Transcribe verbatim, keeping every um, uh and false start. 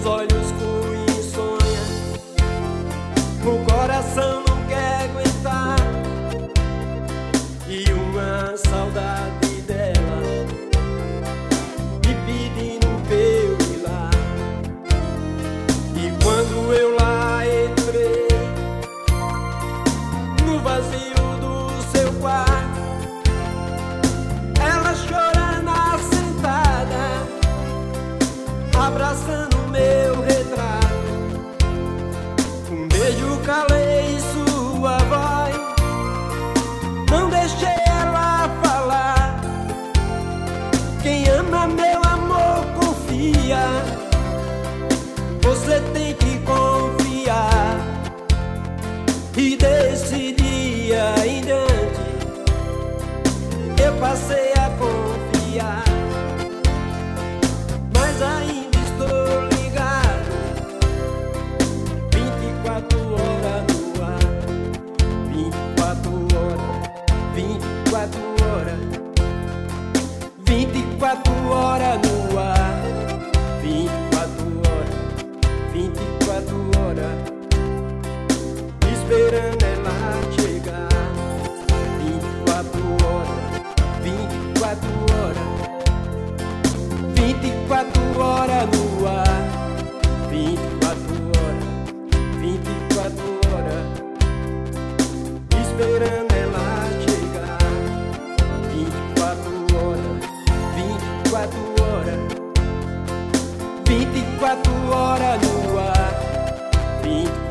olhos com insônia, o coração não quer aguentar, e uma saudade dela me pedindo pra eu ir lá. E quando eu lá entrei no vazio do seu quarto, ela chorando assentada, abraçando meu retrato. Um beijo calei sua voz, não deixei ela falar. Quem ama meu amor confia, você tem que confiar. E desse dia em diante eu passei a confiar, mas ainda estou ligado, vinte e quatro horas no ar, vinte e quatro horas, vinte e quatro horas, vinte e quatro horas no ar, vinte e quatro horas, vinte e quatro horas, esperando ela chegar. Vinte e quatro horas, vinte e quatro horas, vinte e quatro horas no ar, vinte e quatro horas, vinte e quatro horas, esperando ela chegar. Vinte e quatro horas, vinte e quatro horas, vinte e quatro horas no ar, vinte